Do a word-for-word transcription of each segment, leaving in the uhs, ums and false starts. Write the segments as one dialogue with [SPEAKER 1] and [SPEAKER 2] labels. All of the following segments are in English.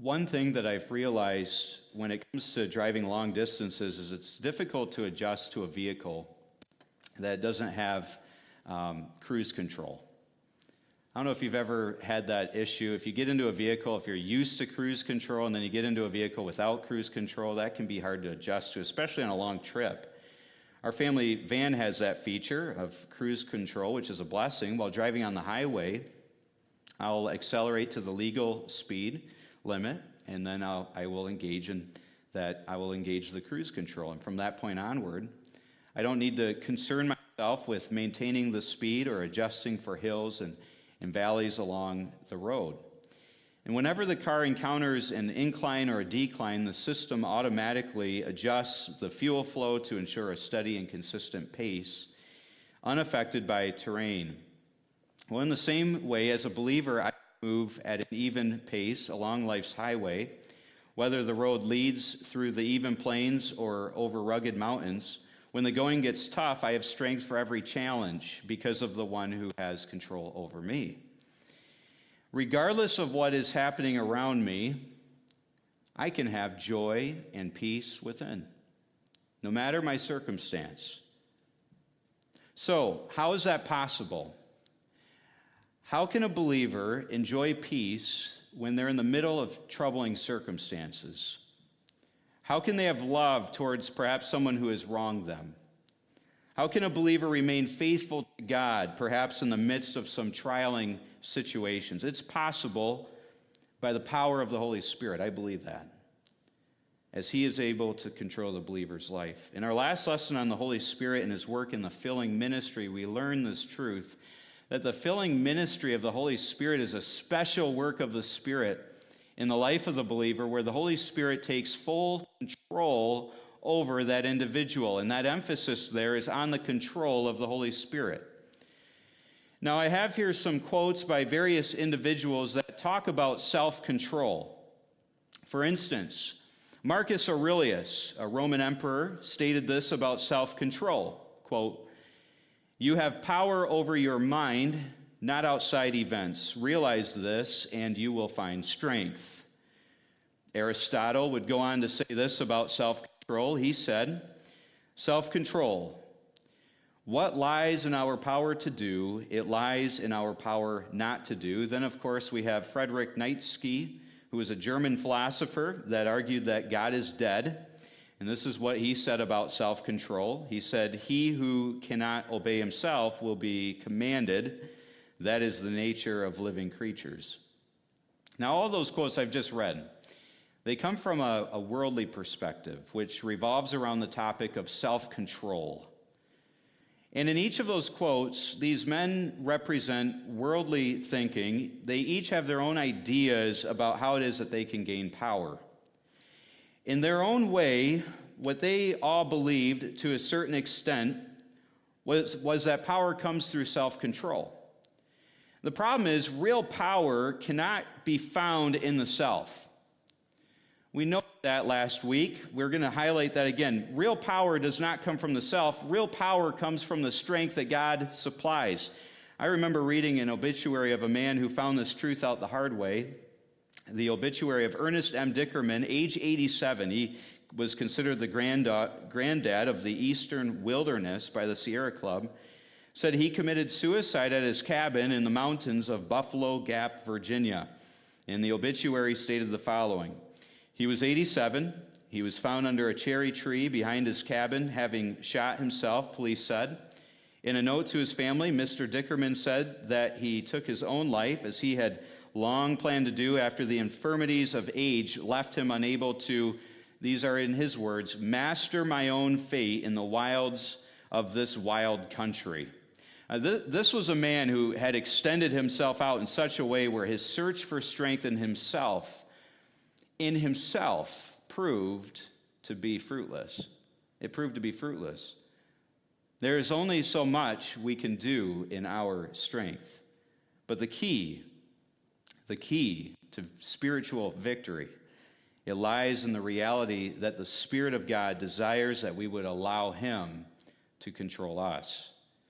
[SPEAKER 1] One thing that I've realized when it comes to driving long distances is it's difficult to adjust to a vehicle that doesn't have um, cruise control. I don't know if you've ever had that issue. If you get into a vehicle, if you're used to cruise control and then you get into a vehicle without cruise control, that can be hard to adjust to, especially on a long trip. Our family van has that feature of cruise control, which is a blessing. While driving on the highway, I'll accelerate to the legal speed limit, and then I'll, I will engage in that. I will engage the cruise control, and from that point onward, I don't need to concern myself with maintaining the speed or adjusting for hills and, and valleys along the road. And whenever the car encounters an incline or a decline, the system automatically adjusts the fuel flow to ensure a steady and consistent pace, unaffected by terrain. Well, in the same way, as a believer, I move at an even pace along life's highway, whether the road leads through the even plains or over rugged mountains. When the going gets tough, I have strength for every challenge because of the one who has control over me. Regardless of what is happening around me, I can have joy and peace within, no matter my circumstance. So, how is that possible? How can a believer enjoy peace when they're in the middle of troubling circumstances? How can they have love towards perhaps someone who has wronged them? How can a believer remain faithful to God, perhaps in the midst of some trialing situations? It's possible by the power of the Holy Spirit. I believe that, as He is able to control the believer's life. In our last lesson on the Holy Spirit and His work in the filling ministry, we learn this truth, that the filling ministry of the Holy Spirit is a special work of the Spirit in the life of the believer, where the Holy Spirit takes full control over that individual. And that emphasis there is on the control of the Holy Spirit. Now, I have here some quotes by various individuals that talk about self-control. For instance, Marcus Aurelius, a Roman emperor, stated this about self-control, quote, "You have power over your mind, not outside events. Realize this, and you will find strength." Aristotle would go on to say this about self-control. He said, "Self-control. What lies in our power to do, it lies in our power not to do." Then, of course, we have Friedrich Nietzsche, who was a German philosopher that argued that God is dead. And this is what he said about self-control. He said, "He who cannot obey himself will be commanded. That is the nature of living creatures." Now, all those quotes I've just read, they come from a, a worldly perspective, which revolves around the topic of self-control. And in each of those quotes, these men represent worldly thinking. They each have their own ideas about how it is that they can gain power. In their own way, what they all believed to a certain extent was, was that power comes through self-control. The problem is, real power cannot be found in the self. We know that last week. We're going to highlight that again. Real power does not come from the self. Real power comes from the strength that God supplies. I remember reading an obituary of a man who found this truth out the hard way. The obituary of Ernest M. Dickerman, age eighty-seven. He was considered the granddad of the Eastern Wilderness by the Sierra Club. Said he committed suicide at his cabin in the mountains of Buffalo Gap, Virginia. And the obituary stated the following: he was eighty-seven. He was found under a cherry tree behind his cabin, having shot himself, police said. In a note to his family, Mister Dickerman said that he took his own life, as he had long planned to do after the infirmities of age left him unable to, these are in his words, "master my own fate in the wilds of this wild country." Uh, th- this was a man who had extended himself out in such a way where his search for strength in himself, in himself, proved to be fruitless. It proved to be fruitless. There is only so much we can do in our strength. But the key The key to spiritual victory, it lies in the reality that the Spirit of God desires that we would allow Him to control us.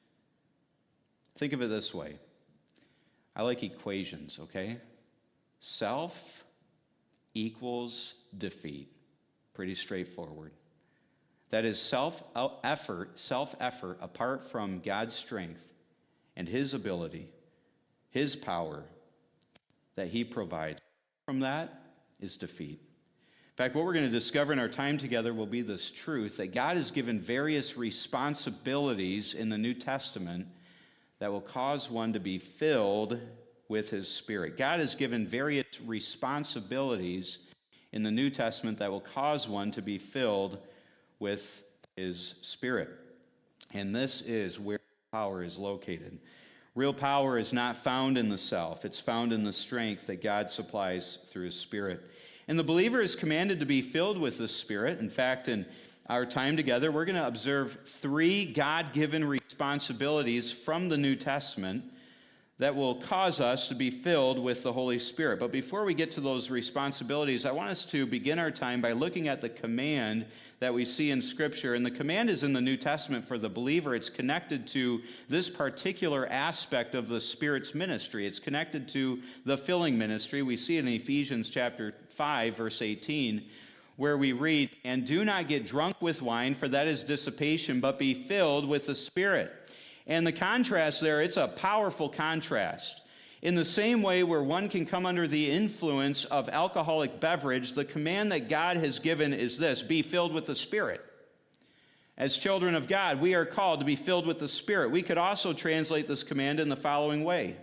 [SPEAKER 1] Think of it this way. I like equations, okay? Self equals defeat. Pretty straightforward. That is self-effort, self-effort apart from God's strength and his ability, his power that he provides. From that is defeat. In fact, what we're going to discover in our time together will be this truth that God has given various responsibilities in the New Testament that will cause one to be filled with his Spirit. God has given various responsibilities in the New Testament that will cause one to be filled with his Spirit. And this is where power is located. Real power is not found in the self. It's found in the strength that God supplies through his Spirit. And the believer is commanded to be filled with the Spirit. In fact, in our time together, we're going to observe three God-given responsibilities from the New Testament that will cause us to be filled with the Holy Spirit. But before we get to those responsibilities, I want us to begin our time by looking at the command that we see in Scripture. And the command is in the New Testament for the believer. It's connected to this particular aspect of the Spirit's ministry. It's connected to the filling ministry. We see it in Ephesians chapter five, verse eighteen, where we read, "And do not get drunk with wine, for that is dissipation, but be filled with the Spirit." And the contrast there, it's a powerful contrast. In the same way where one can come under the influence of alcoholic beverage, the command that God has given is this: be filled with the Spirit. As children of God, we are called to be filled with the Spirit. We could also translate this command in the following way: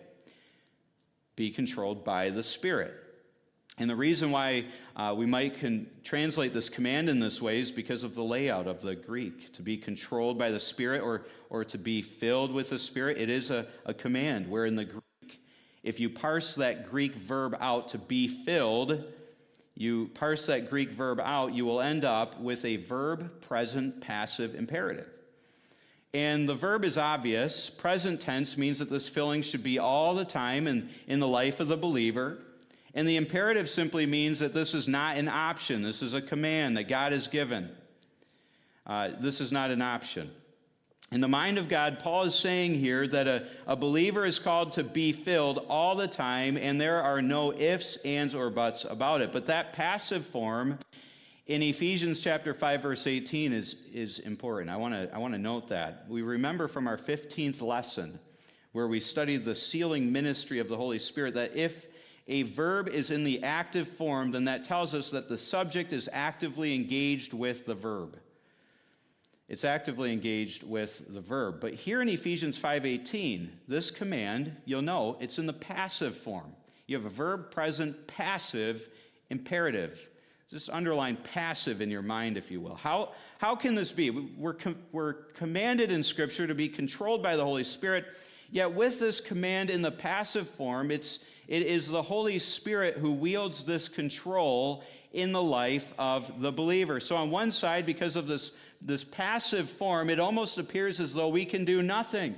[SPEAKER 1] be controlled by the Spirit. And the reason why uh, we might can translate this command in this way is because of the layout of the Greek. To be controlled by the Spirit, or, or to be filled with the Spirit, it is a, a command, where in the Greek, if you parse that Greek verb out, to be filled, you parse that Greek verb out, you will end up with a verb present passive imperative. And the verb is obvious. Present tense means that this filling should be all the time in, in the life of the believer. And the imperative simply means that this is not an option. This is a command that God has given. Uh, this is not an option. In the mind of God, Paul is saying here that a, a believer is called to be filled all the time, and there are no ifs, ands, or buts about it. But that passive form in Ephesians chapter five, verse eighteen is, is important. I want to I want to note that. We remember from our fifteenth lesson, where we studied the sealing ministry of the Holy Spirit, that if a verb is in the active form, then that tells us that the subject is actively engaged with the verb. It's actively engaged with the verb. But here in Ephesians five eighteen, this command, you'll know, it's in the passive form. You have a verb present passive imperative. Just underline passive in your mind, if you will. How, how can this be? We're, com- we're commanded in Scripture to be controlled by the Holy Spirit, yet with this command in the passive form, it's It is the Holy Spirit who wields this control in the life of the believer. So on one side, because of this, this passive form, it almost appears as though we can do nothing.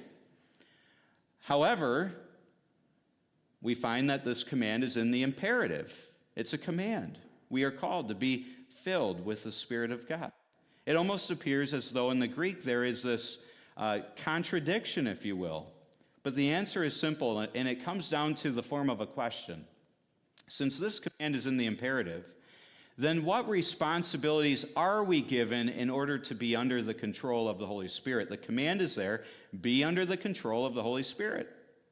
[SPEAKER 1] However, we find that this command is in the imperative. It's a command. We are called to be filled with the Spirit of God. It almost appears as though in the Greek there is this uh, contradiction, if you will. But the answer is simple, and it comes down to the form of a question. Since this command is in the imperative, then what responsibilities are we given in order to be under the control of the Holy Spirit? The command is there: be under the control of the Holy Spirit.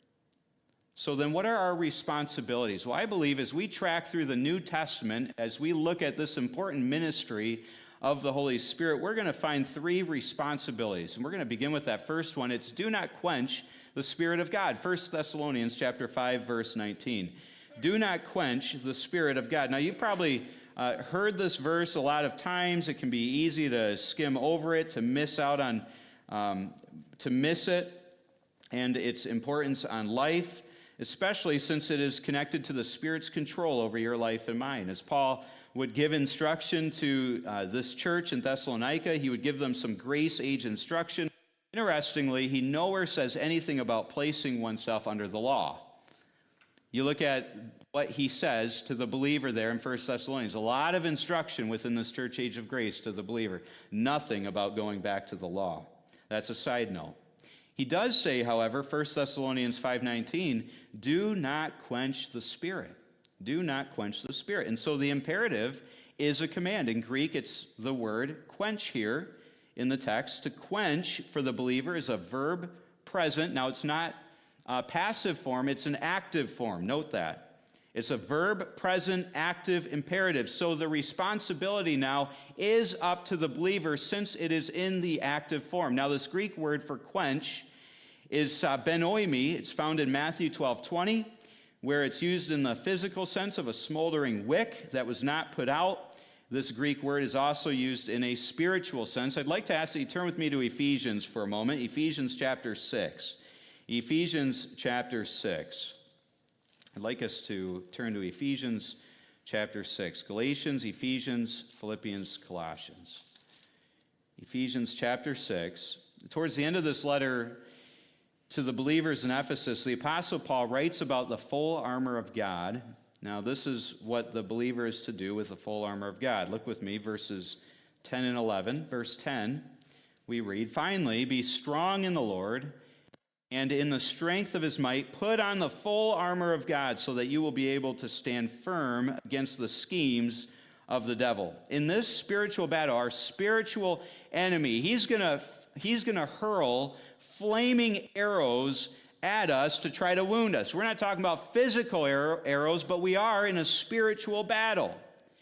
[SPEAKER 1] So then what are our responsibilities? Well, I believe as we track through the New Testament, as we look at this important ministry of the Holy Spirit, we're going to find three responsibilities. And we're going to begin with that first one. It's do not quench the Spirit of God. First Thessalonians chapter five, verse nineteen. Do not quench the Spirit of God. Now, you've probably uh, heard this verse a lot of times. It can be easy to skim over it, to miss out on, um, to miss it, and its importance on life, especially since it is connected to the Spirit's control over your life and mine. As Paul would give instruction to uh, this church in Thessalonica, he would give them some grace age instruction. Interestingly, he nowhere says anything about placing oneself under the law. You look at what he says to the believer there in First Thessalonians. A lot of instruction within this church age of grace to the believer. Nothing about going back to the law. That's a side note. He does say, however, First Thessalonians five nineteen, do not quench the Spirit. Do not quench the Spirit. And so the imperative is a command. In Greek, it's the word quench here in the text. To quench for the believer is a verb present. Now, it's not a passive form, it's an active form. Note that. It's a verb present active imperative. So the responsibility now is up to the believer since it is in the active form. Now, this Greek word for quench is uh, benoimi. It's found in Matthew twelve twenty, where it's used in the physical sense of a smoldering wick that was not put out. This Greek word is also used in a spiritual sense. I'd like to ask that you turn with me to Ephesians for a moment. Ephesians chapter six. Ephesians chapter six. I'd like us to turn to Ephesians chapter six. Galatians, Ephesians, Philippians, Colossians. Ephesians chapter six. Towards the end of this letter to the believers in Ephesus, the Apostle Paul writes about the full armor of God. Now, this is what the believer is to do with the full armor of God. Look with me, verses ten and eleven. Verse ten, we read, "Finally, be strong in the Lord, and in the strength of his might, put on the full armor of God, so that you will be able to stand firm against the schemes of the devil." In this spiritual battle, our spiritual enemy, he's going to he's going to hurl flaming arrows at us to try to wound us. We're not talking about physical arrow, arrows, but we are in a spiritual battle.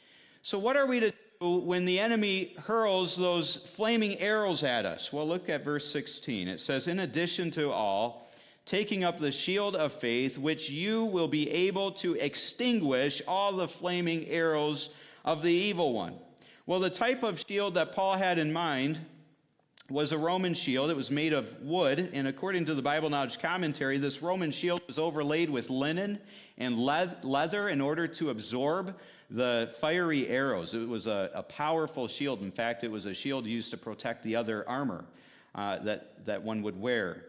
[SPEAKER 1] So what are we to do when the enemy hurls those flaming arrows at us? Well, look at verse sixteen. It says, "In addition to all, taking up the shield of faith, which you will be able to extinguish all the flaming arrows of the evil one." Well, the type of shield that Paul had in mind was a Roman shield. It was made of wood, and according to the Bible Knowledge Commentary, this Roman shield was overlaid with linen and leather in order to absorb the fiery arrows. It was a, a powerful shield. In fact, it was a shield used to protect the other armor uh, that, that one would wear.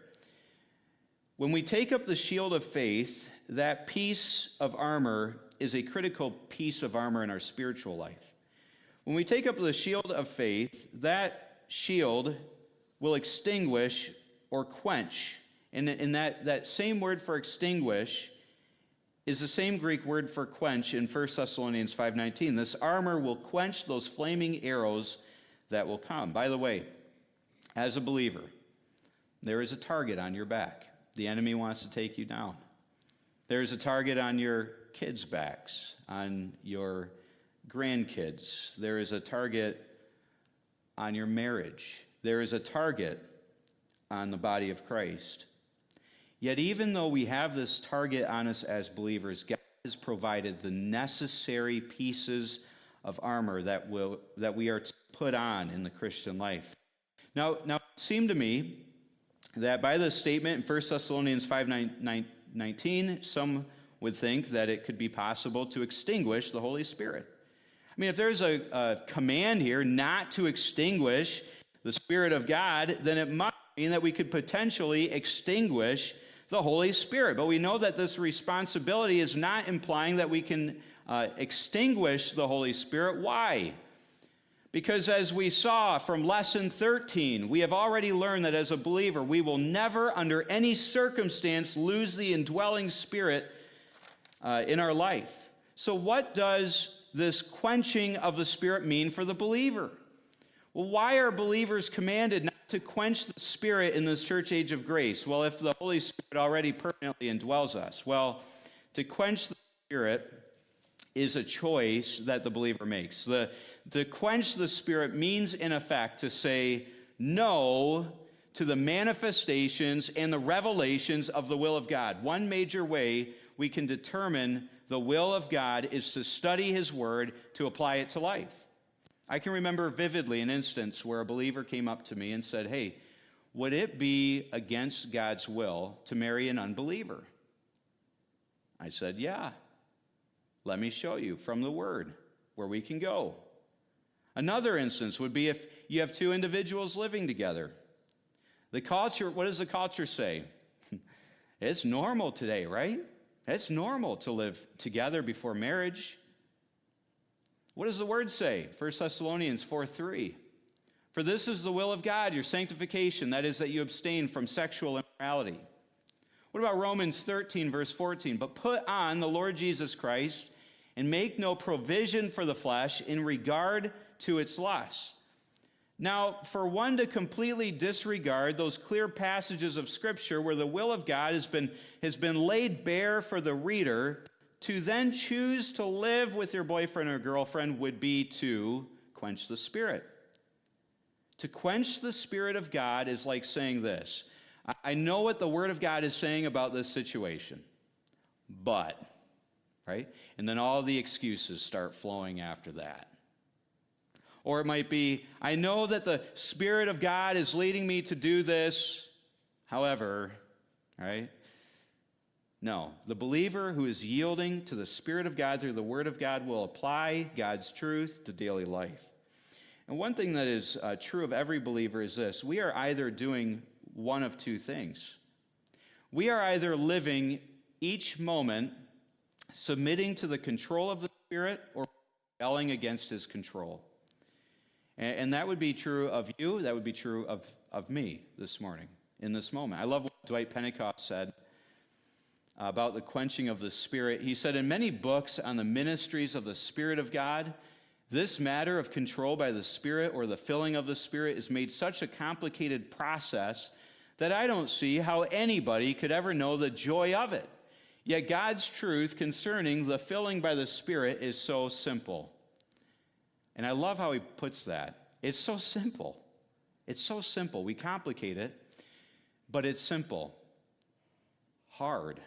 [SPEAKER 1] When we take up the shield of faith, that piece of armor is a critical piece of armor in our spiritual life. When we take up the shield of faith, that shield will extinguish or quench. And, and that, that same word for extinguish is the same Greek word for quench in First Thessalonians five nineteen. This armor will quench those flaming arrows that will come. By the way, as a believer, there is a target on your back. The enemy wants to take you down. There is a target on your kids' backs, on your grandkids. There is a target on your marriage. There is a target on the body of Christ. Yet even though we have this target on us as believers, God has provided the necessary pieces of armor that will that we are to put on in the Christian life. Now, now it seemed to me that by this statement in First Thessalonians five nineteen, some would think that it could be possible to extinguish the Holy Spirit. I mean, if there's a, a command here not to extinguish the Spirit of God, then it must mean that we could potentially extinguish the Holy Spirit. But we know that this responsibility is not implying that we can uh, extinguish the Holy Spirit. Why? Because as we saw from lesson thirteen, we have already learned that as a believer, we will never, under any circumstance, lose the indwelling Spirit uh, in our life. So what does this quenching of the Spirit mean for the believer? Well, why are believers commanded not to quench the Spirit in this church age of grace? Well, if the Holy Spirit already permanently indwells us. Well, to quench the Spirit is a choice that the believer makes. The, to quench the Spirit means, in effect, to say no to the manifestations and the revelations of the will of God. One major way we can determine the will of God is to study His Word, to apply it to life. I can remember vividly an instance where a believer came up to me and said, "Hey, would it be against God's will to marry an unbeliever?" I said, "Yeah. Let me show you from the Word where we can go." Another instance would be if you have two individuals living together. The culture, what does the culture say? It's normal today, right? It's normal to live together before marriage. What does the Word say? First Thessalonians four three. "For this is the will of God, your sanctification, that is, that you abstain from sexual immorality." What about Romans thirteen, verse fourteen? "But put on the Lord Jesus Christ and make no provision for the flesh in regard to its lusts. Now, for one to completely disregard those clear passages of Scripture where the will of God has been, has been laid bare for the reader, to then choose to live with your boyfriend or girlfriend would be to quench the Spirit. To quench the Spirit of God is like saying this: I know what the Word of God is saying about this situation, but, right? And then all the excuses start flowing after that. Or it might be, I know that the Spirit of God is leading me to do this, however, right? No, the believer who is yielding to the Spirit of God through the Word of God will apply God's truth to daily life. And one thing that is uh, true of every believer is this: we are either doing one of two things. We are either living each moment submitting to the control of the Spirit or rebelling against His control. And, and that would be true of you, that would be true of, of me this morning, in this moment. I love what Dwight Pentecost said about the quenching of the Spirit. He said, in many books on the ministries of the Spirit of God, this matter of control by the Spirit or the filling of the Spirit is made such a complicated process that I don't see how anybody could ever know the joy of it. Yet God's truth concerning the filling by the Spirit is so simple. And I love how he puts that. It's so simple. It's so simple. We complicate it, but it's simple. Hard.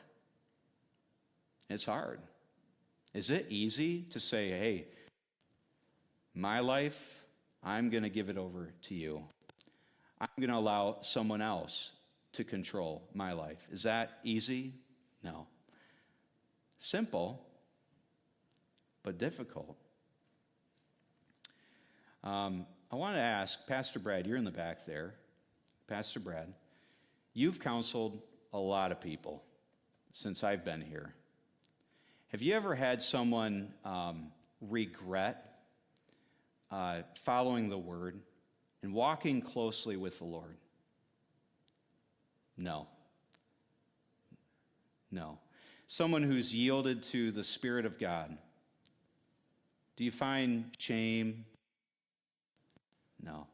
[SPEAKER 1] It's hard. Is it easy to say, hey, my life, I'm going to give it over to you. I'm going to allow someone else to control my life. Is that easy? No. Simple, but difficult. Um, I want to ask, Pastor Brad, you're in the back there. Pastor Brad, you've counseled a lot of people since I've been here. Have you ever had someone um, regret Uh, following the Word and walking closely with the Lord? No. No. Someone who's yielded to the Spirit of God. Do you find shame? No.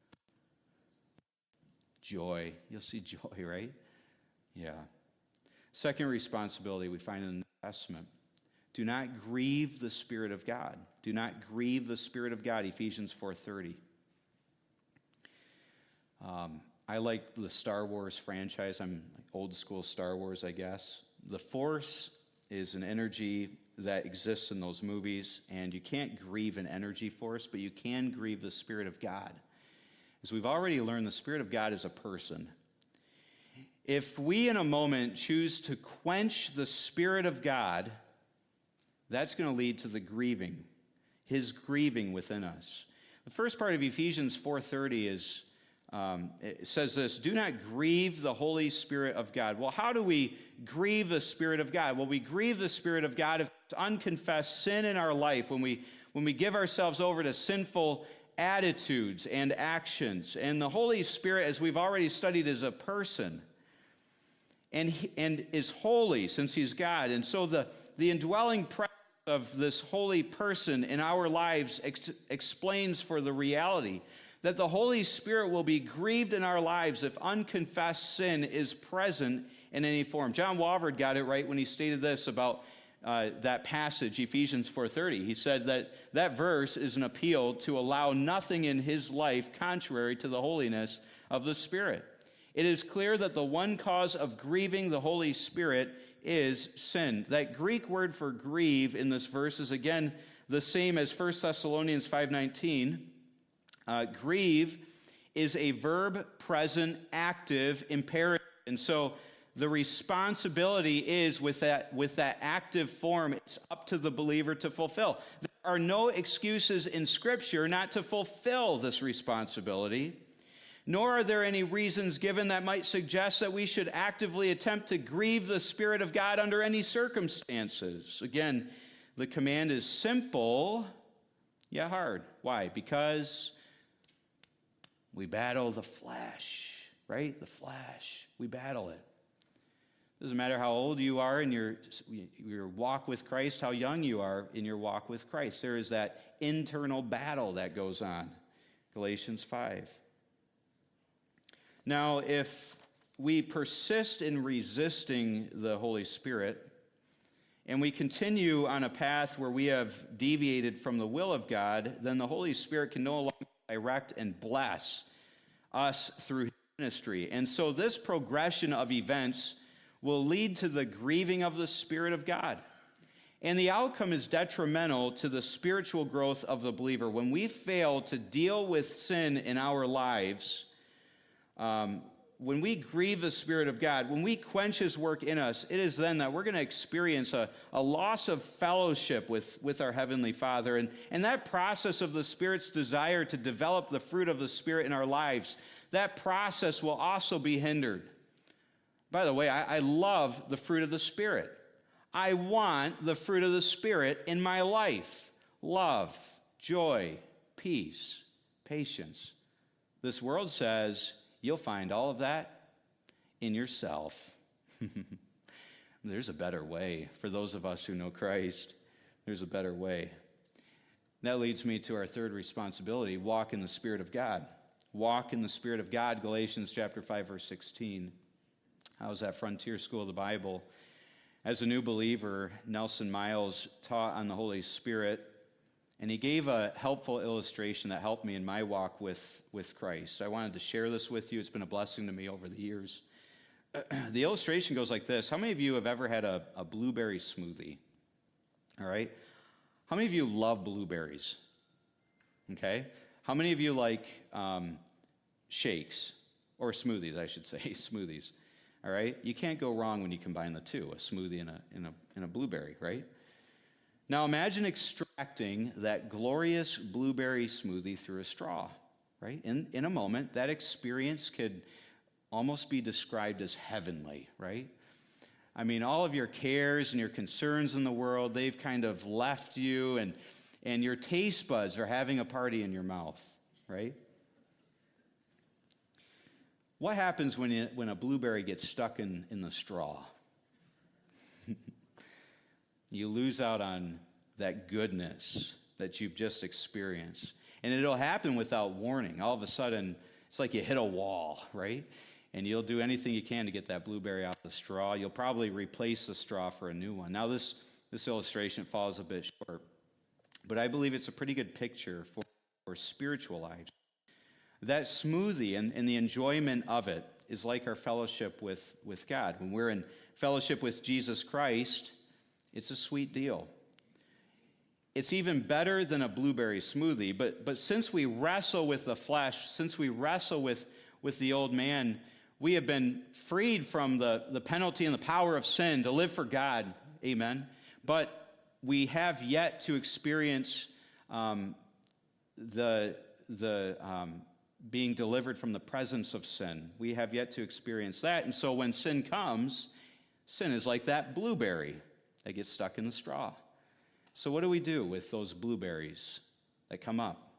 [SPEAKER 1] Joy. You'll see joy, right? Yeah. Second responsibility we find in the New Testament. Do not grieve the Spirit of God. Do not grieve the Spirit of God, Ephesians four thirty. Um, I like the Star Wars franchise. I'm like old school Star Wars, I guess. The Force is an energy that exists in those movies, and you can't grieve an energy force, but you can grieve the Spirit of God. As we've already learned, the Spirit of God is a person. If we in a moment choose to quench the Spirit of God, that's going to lead to the grieving, his grieving within us. The first part of Ephesians four thirty is, um, it says this: do not grieve the Holy Spirit of God. Well, how do we grieve the Spirit of God? Well, we grieve the Spirit of God if it's unconfessed sin in our life, when we, when we give ourselves over to sinful attitudes and actions. And the Holy Spirit, as we've already studied, is a person. And, he, and is holy since he's God. And so the, the indwelling presence of this holy person in our lives ex- explains for the reality that the Holy Spirit will be grieved in our lives if unconfessed sin is present in any form. John Walvoord got it right when he stated this about uh, that passage, Ephesians four thirty. He said that that verse is an appeal to allow nothing in his life contrary to the holiness of the Spirit. It is clear that the one cause of grieving the Holy Spirit is sin. That Greek word for grieve in this verse is again the same as First Thessalonians five nineteen. Uh, grieve is a verb present active imperative. And so the responsibility is with that, with that active form, it's up to the believer to fulfill. There are no excuses in Scripture not to fulfill this responsibility. Nor are there any reasons given that might suggest that we should actively attempt to grieve the Spirit of God under any circumstances. Again, the command is simple, yet hard. Why? Because we battle the flesh, right? The flesh. We battle it. Doesn't matter how old you are in your, your walk with Christ, how young you are in your walk with Christ. There is that internal battle that goes on. Galatians five. Now, if we persist in resisting the Holy Spirit, and we continue on a path where we have deviated from the will of God, then the Holy Spirit can no longer direct and bless us through his ministry. And so this progression of events will lead to the grieving of the Spirit of God. And the outcome is detrimental to the spiritual growth of the believer. When we fail to deal with sin in our lives, um, when we grieve the Spirit of God, when we quench his work in us, it is then that we're going to experience a, a loss of fellowship with, with our Heavenly Father. And, and that process of the Spirit's desire to develop the fruit of the Spirit in our lives, that process will also be hindered. By the way, I, I love the fruit of the Spirit. I want the fruit of the Spirit in my life. Love, joy, peace, patience. This world says, you'll find all of that in yourself. There's a better way for those of us who know Christ. There's a better way. That leads me to our third responsibility, walk in the Spirit of God. Walk in the Spirit of God, Galatians chapter five, verse sixteen. I was at Frontier School of the Bible. As a new believer, Nelson Miles taught on the Holy Spirit, and he gave a helpful illustration that helped me in my walk with, with Christ. I wanted to share this with you. It's been a blessing to me over the years. The illustration goes like this. How many of you have ever had a, a blueberry smoothie? All right? How many of you love blueberries? Okay? How many of you like um, shakes? Or smoothies, I should say. Smoothies. All right? You can't go wrong when you combine the two, a smoothie and a, and a, and a blueberry, right? Now imagine extracting that glorious blueberry smoothie through a straw, right? In, in a moment, that experience could almost be described as heavenly, right? I mean, all of your cares and your concerns in the world, they've kind of left you, and, and your taste buds are having a party in your mouth, right? What happens when, it, when a blueberry gets stuck in, in the straw? You lose out on that goodness that you've just experienced. And it'll happen without warning. All of a sudden, it's like you hit a wall, right? And you'll do anything you can to get that blueberry out of the straw. You'll probably replace the straw for a new one. Now, this, this illustration falls a bit short, but I believe it's a pretty good picture for, for spiritual lives. That smoothie and, and the enjoyment of it is like our fellowship with, with God. When we're in fellowship with Jesus Christ, it's a sweet deal. It's even better than a blueberry smoothie, but, but since we wrestle with the flesh, since we wrestle with, with the old man, we have been freed from the, the penalty and the power of sin to live for God, amen? But we have yet to experience um, the, the um, being delivered from the presence of sin. We have yet to experience that, and so when sin comes, sin is like that blueberry that gets stuck in the straw. So what do we do with those blueberries that come up?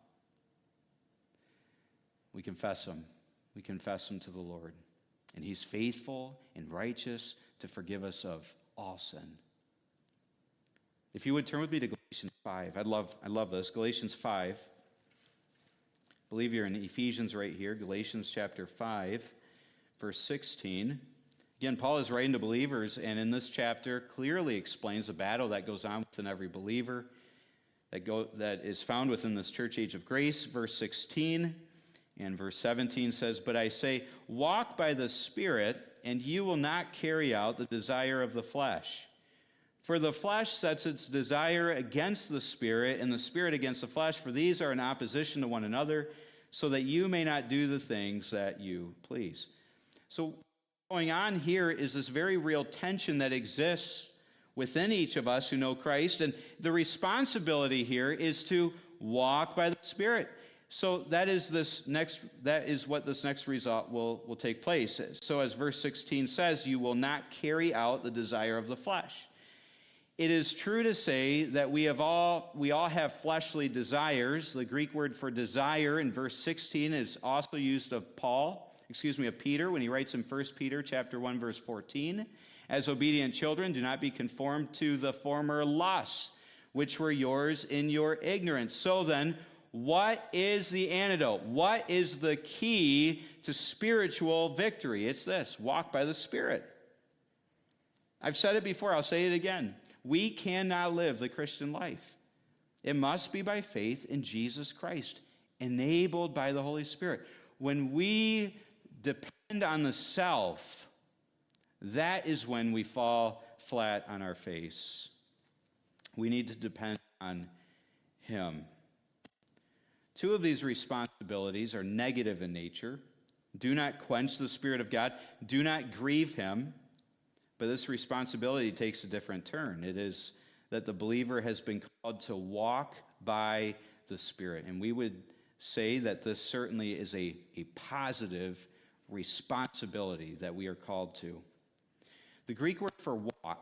[SPEAKER 1] We confess them. We confess them to the Lord. And he's faithful and righteous to forgive us of all sin. If you would turn with me to Galatians five. I'd love, I love this. Galatians five. I believe you're in Ephesians right here. Galatians chapter five, verse sixteen. Again, Paul is writing to believers, and in this chapter clearly explains the battle that goes on within every believer that, go, that is found within this church age of grace. Verse sixteen and verse seventeen says, "But I say, walk by the Spirit, and you will not carry out the desire of the flesh. For the flesh sets its desire against the Spirit, and the Spirit against the flesh, for these are in opposition to one another, so that you may not do the things that you please." So going on here is this very real tension that exists within each of us who know Christ, and the responsibility here is to walk by the Spirit. So that is this next that is what this next result will, will take place. So as verse sixteen says, you will not carry out the desire of the flesh. It is true to say that we have all we all have fleshly desires. The Greek word for desire in verse sixteen is also used of Paul. Excuse me, of Peter, when he writes in First Peter chapter one, verse fourteen. As obedient children, do not be conformed to the former lusts, which were yours in your ignorance. So then, what is the antidote? What is the key to spiritual victory? It's this: walk by the Spirit. I've said it before, I'll say it again. We cannot live the Christian life. It must be by faith in Jesus Christ, enabled by the Holy Spirit. When we depend on the self, that is when we fall flat on our face. We need to depend on Him. Two of these responsibilities are negative in nature. Do not quench the Spirit of God. Do not grieve Him. But this responsibility takes a different turn. It is that the believer has been called to walk by the Spirit. And we would say that this certainly is a, a positive responsibility that we are called to. The Greek word for walk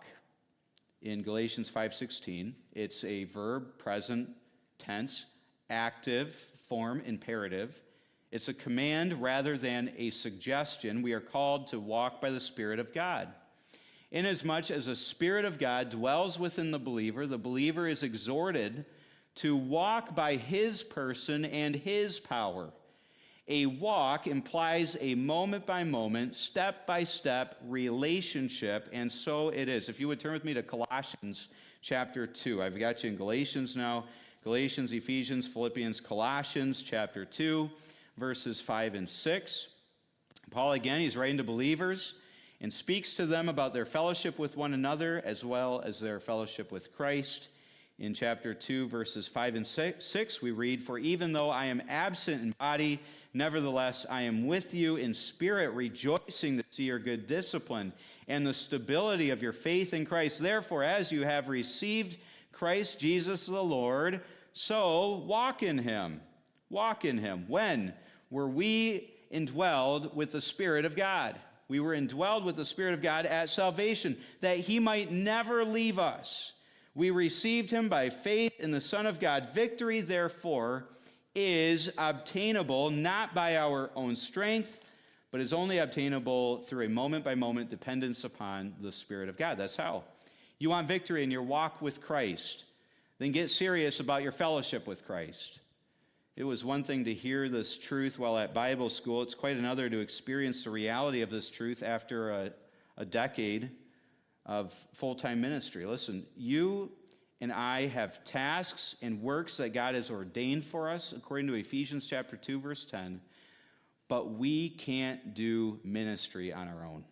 [SPEAKER 1] in Galatians five sixteen, it's a verb, present tense, active form, imperative. It's a command rather than a suggestion. We are called to walk by the Spirit of God. Inasmuch as the Spirit of God dwells within the believer, the believer is exhorted to walk by His person and His power. A walk implies a moment-by-moment, step-by-step relationship, and so it is. If you would turn with me to Colossians chapter two. I've got you in Galatians now. Galatians, Ephesians, Philippians, Colossians chapter two, verses five and six. Paul, again, he's writing to believers and speaks to them about their fellowship with one another as well as their fellowship with Christ. In chapter two, verses five and six, we read, "For even though I am absent in body, nevertheless I am with you in spirit, rejoicing to see your good discipline and the stability of your faith in Christ. Therefore, as you have received Christ Jesus the Lord, so walk in Him." Walk in Him. When were we indwelled with the Spirit of God? We were indwelled with the Spirit of God at salvation, that He might never leave us. We received Him by faith in the Son of God. Victory, therefore, is obtainable not by our own strength, but is only obtainable through a moment-by-moment dependence upon the Spirit of God. That's how. You want victory in your walk with Christ, then get serious about your fellowship with Christ. It was one thing to hear this truth while at Bible school. It's quite another to experience the reality of this truth after a, a decade of full-time ministry. Listen, you and I have tasks and works that God has ordained for us, according to Ephesians chapter two, verse ten, but we can't do ministry on our own.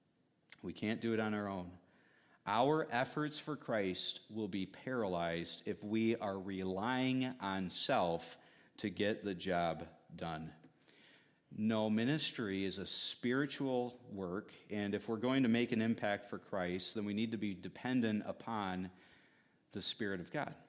[SPEAKER 1] We can't do it on our own. Our efforts for Christ will be paralyzed if we are relying on self to get the job done. No, ministry is a spiritual work, and if we're going to make an impact for Christ, then we need to be dependent upon the Spirit of God.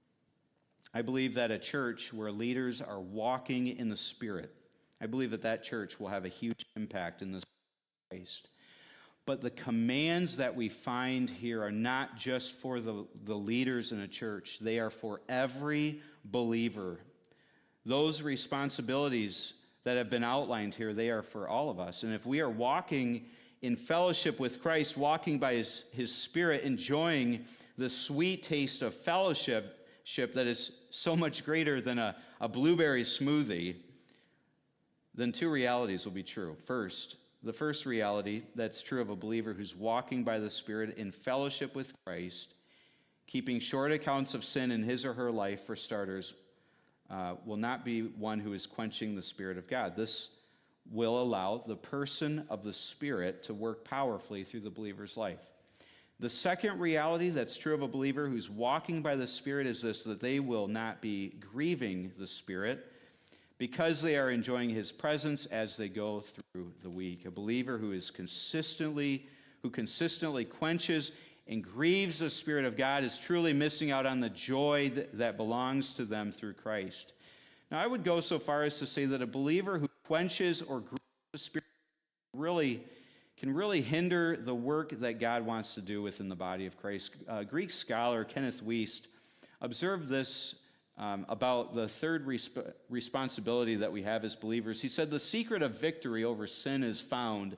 [SPEAKER 1] I believe that a church where leaders are walking in the Spirit, I believe that that church will have a huge impact in this Christ. But the commands that we find here are not just for the, the leaders in a church. They are for every believer. Those responsibilities that have been outlined here, they are for all of us. And if we are walking in fellowship with Christ, walking by His, His Spirit, enjoying the sweet taste of fellowship that is so much greater than a, a blueberry smoothie, then two realities will be true. First, the first reality that's true of a believer who's walking by the Spirit in fellowship with Christ, keeping short accounts of sin in his or her life, for starters, uh, will not be one who is quenching the Spirit of God. This will allow the person of the Spirit to work powerfully through the believer's life. The second reality that's true of a believer who's walking by the Spirit is this, that they will not be grieving the Spirit because they are enjoying His presence as they go through the week. A believer who is consistently, who consistently quenches and grieves the Spirit of God is truly missing out on the joy that, that belongs to them through Christ. Now, I would go so far as to say that a believer who quenches or grieves the Spirit really can really hinder the work that God wants to do within the body of Christ. Uh, Greek scholar Kenneth Wuest observed this um, about the third resp- responsibility that we have as believers. He said, "The secret of victory over sin is found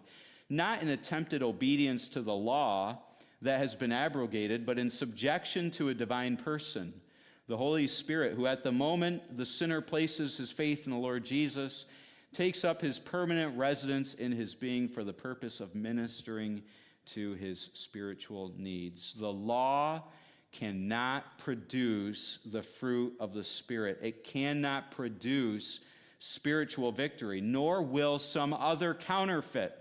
[SPEAKER 1] not in attempted obedience to the law that has been abrogated, but in subjection to a divine person, the Holy Spirit, who at the moment the sinner places his faith in the Lord Jesus, takes up his permanent residence in his being for the purpose of ministering to his spiritual needs. The law cannot produce the fruit of the Spirit. It cannot produce spiritual victory, nor will some other counterfeit.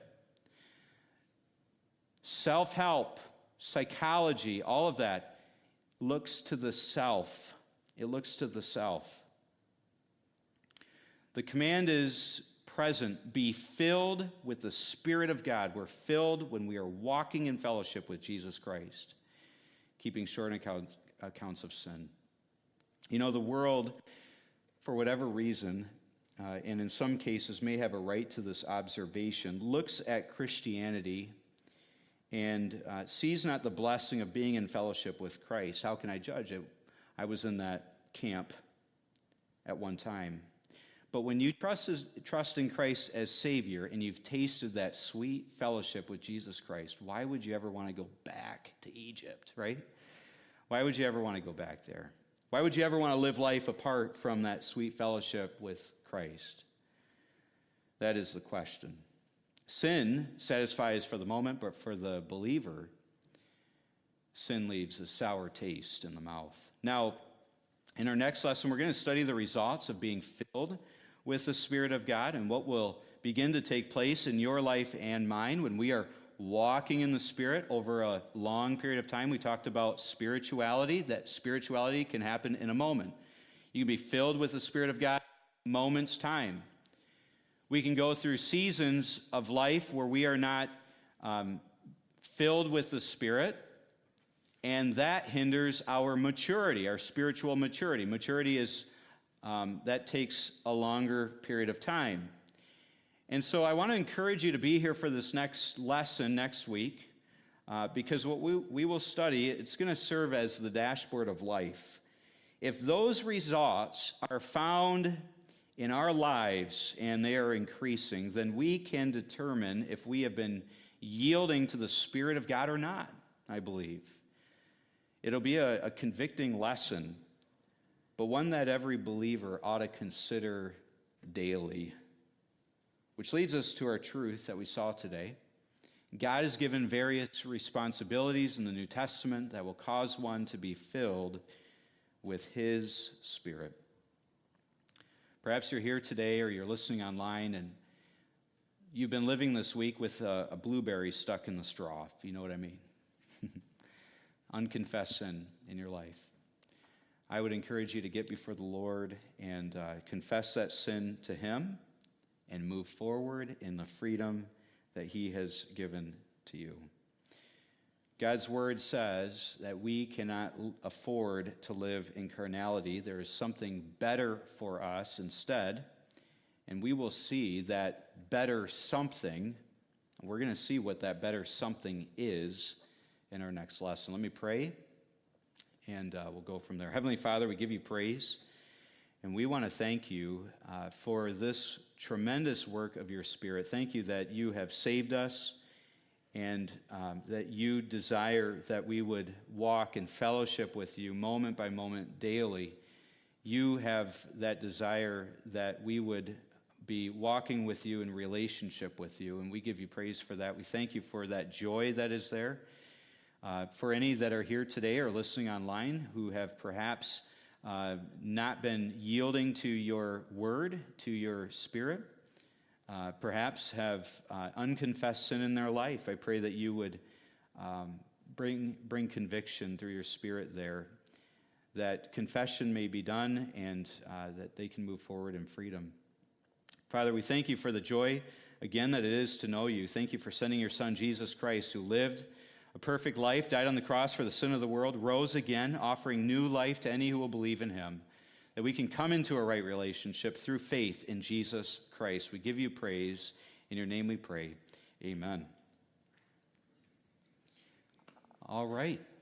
[SPEAKER 1] Self-help, psychology, all of that looks to the self. It looks to the self. The command is present. Be filled with the Spirit of God. We're filled when we are walking in fellowship with Jesus Christ, keeping short accounts, accounts of sin. You know, the world, for whatever reason, uh, and in some cases may have a right to this observation, looks at Christianity and uh, sees not the blessing of being in fellowship with Christ. How can I judge it? I was in that camp at one time. But when you trust, trust in Christ as Savior and you've tasted that sweet fellowship with Jesus Christ, why would you ever want to go back to Egypt, right? Why would you ever want to go back there? Why would you ever want to live life apart from that sweet fellowship with Christ? That is the question. Sin satisfies for the moment, but for the believer, sin leaves a sour taste in the mouth. Now, in our next lesson, we're going to study the results of being filled with the Spirit of God and what will begin to take place in your life and mine when we are walking in the Spirit over a long period of time. We talked about spirituality, that spirituality can happen in a moment. You can be filled with the Spirit of God in a moment's time. We can go through seasons of life where we are not um, filled with the Spirit, and that hinders our maturity, our spiritual maturity. Maturity is, um, that takes a longer period of time. And so I want to encourage you to be here for this next lesson next week, uh, because what we, we will study, it's going to serve as the dashboard of life. If those results are found in our lives and they are increasing, then we can determine if we have been yielding to the Spirit of God or not, I believe. It'll be a, a convicting lesson, but one that every believer ought to consider daily. Which leads us to our truth that we saw today. God has given various responsibilities in the New Testament that will cause one to be filled with His Spirit. Perhaps you're here today or you're listening online and you've been living this week with a, a blueberry stuck in the straw, if you know what I mean. Unconfessed sin in your life. I would encourage you to get before the Lord and uh, confess that sin to Him and move forward in the freedom that He has given to you. God's Word says that we cannot afford to live in carnality. There is something better for us instead, and we will see that better something. We're going to see what that better something is in our next lesson. Let me pray, and uh, we'll go from there. Heavenly Father, we give you praise, and we want to thank you uh, for this tremendous work of your Spirit. Thank you that you have saved us and um, that you desire that we would walk in fellowship with you moment by moment, daily. You have that desire that we would be walking with you in relationship with you, and we give you praise for that. We thank you for that joy that is there. Uh, for any that are here today or listening online who have perhaps uh, not been yielding to your word, to your Spirit, uh, perhaps have uh, unconfessed sin in their life, I pray that you would um, bring, bring conviction through your Spirit there, that confession may be done and uh, that they can move forward in freedom. Father, we thank you for the joy, again, that it is to know you. Thank you for sending your Son, Jesus Christ, who lived a perfect life, died on the cross for the sin of the world, rose again, offering new life to any who will believe in him, that we can come into a right relationship through faith in Jesus Christ. We give you praise. In your name we pray. Amen. All right.